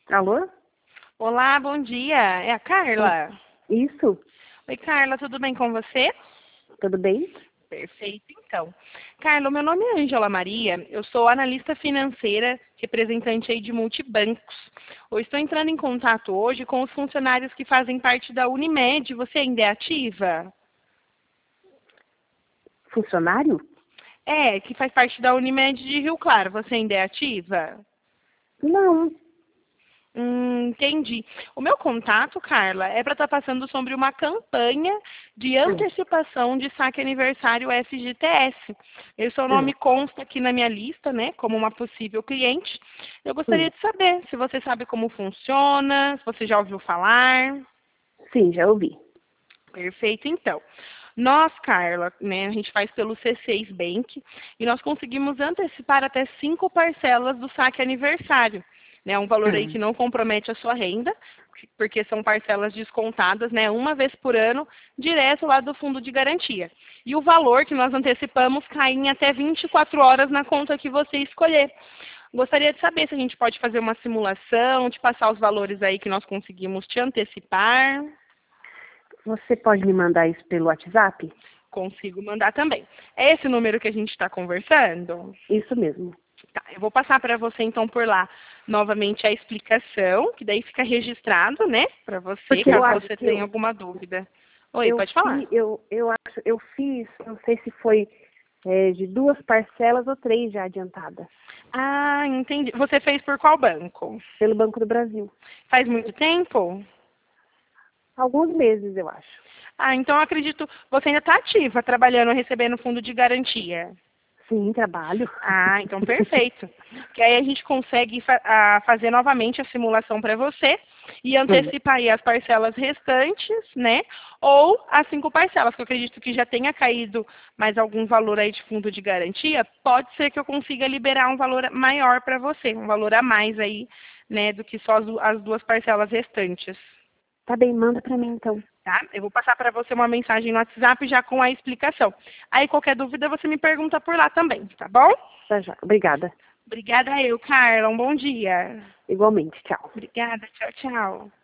Alô? Olá, bom dia. É a Carla? Isso? Oi, Carla, tudo bem com você? Tudo bem? Perfeito, então. Carla, meu nome é Ângela Maria, eu sou analista financeira, representante aí de multibancos. Eu estou entrando em contato hoje com os funcionários que fazem parte da Unimed. Você ainda é ativa? Funcionário? É, que faz parte da Unimed de Rio Claro. Você ainda é ativa? Não. Entendi. O meu contato, Carla, é para estar passando sobre uma campanha de Hum, antecipação de saque aniversário FGTS. O seu nome hum, consta aqui na minha lista, né, como uma possível cliente. Eu gostaria hum. de saber se você sabe como funciona, se você já ouviu falar. Sim, já ouvi. Perfeito, então. Nós, Carla, né, a gente faz pelo C6 Bank e nós conseguimos antecipar até 5 parcelas do saque aniversário. Né, um valor aí que Hum. não compromete a sua renda, porque são parcelas descontadas, né, uma vez por ano, direto lá do fundo de garantia. E o valor que nós antecipamos cai em até 24 horas na conta que você escolher. Gostaria de saber se a gente pode fazer uma simulação, te passar os valores aí que nós conseguimos te antecipar. Você pode me mandar isso pelo WhatsApp? Consigo mandar também. É esse o número que a gente está conversando? Isso mesmo. Tá, eu vou passar para você então por lá novamente a explicação, que daí fica registrado, né, para você, Porque eu caso acho você que tenha alguma dúvida. Oi, eu pode falar. fiz, eu fiz, não sei se foi de 2 parcelas ou 3 já adiantadas, Ah, entendi. Você fez por qual banco? pelo Banco do Brasil. Faz muito tempo? Alguns meses, eu acho. Ah, então eu acredito, você ainda está ativa, trabalhando, recebendo fundo de garantia. Sim, trabalho. Ah, então perfeito. Que aí a gente consegue fazer novamente a simulação para você e Hum. antecipar aí as parcelas restantes, né? Ou as 5 parcelas, que eu acredito que já tenha caído mais algum valor aí de fundo de garantia. Pode ser que eu consiga liberar um valor maior para você, um valor a mais aí, né, do que só as 2 parcelas restantes. Tá bem, manda pra mim então. Tá? Eu vou passar para você uma mensagem no WhatsApp já com a explicação. Aí qualquer dúvida você me pergunta por lá também, tá bom? Tá já. Obrigada. Obrigada eu, Carla. Um bom dia. Igualmente, tchau. Obrigada. Tchau, tchau.